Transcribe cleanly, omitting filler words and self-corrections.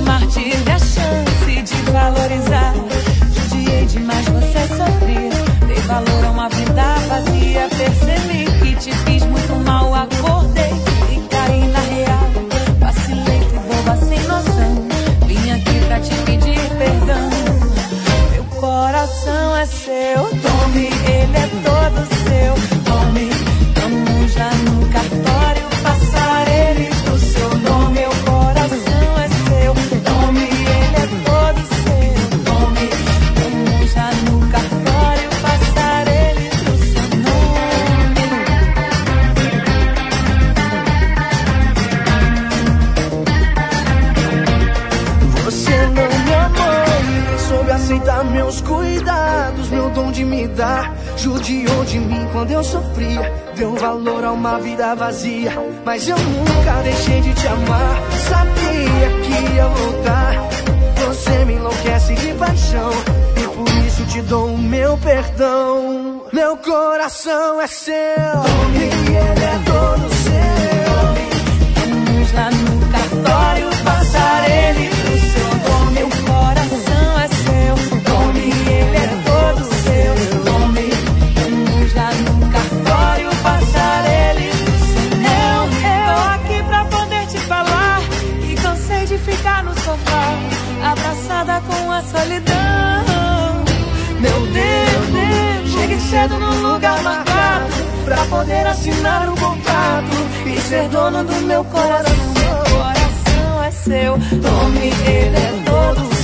amar, tive a chance de valorizar. Judiei demais, você sofria. Dei valor a uma vida vazia. Percebi que te fiz muito mal. Acordei e caí na real. Vacilei, fui boba sem noção. Vim aqui pra te pedir perdão. Meu coração é seu, tome, ele é todo seu. Tome, vamos já no cartório passar ele pro seu nome. Meu coração é seu, tome, ele é todo seu. Tome, vamos já no cartório passar ele pro seu nome. Você não me amou, nem soube aceitar meus cuidados, meu dom de me dar. Judiou de mim quando eu sofria, deu valor a uma vida vazia. Mas eu nunca deixei de te amar, sabia que ia voltar. Você me enlouquece de paixão e por isso te dou o meu perdão. Meu coração é seu e ele é todo seu. Vamos lá no cartório passar ele pro seu nome. Meu coração é seu, tome, ele é todo seu. Tome, vamos lá no cartório passar ele pro seu nome. Eu tô aqui pra poder te falar e cansei de ficar no sofá, abraçada com a solidão. Meu Deus, chegue cedo no lugar marcado pra poder assinar um contrato e ser dono do meu coração. Meu coração é seu, tome, ele é todo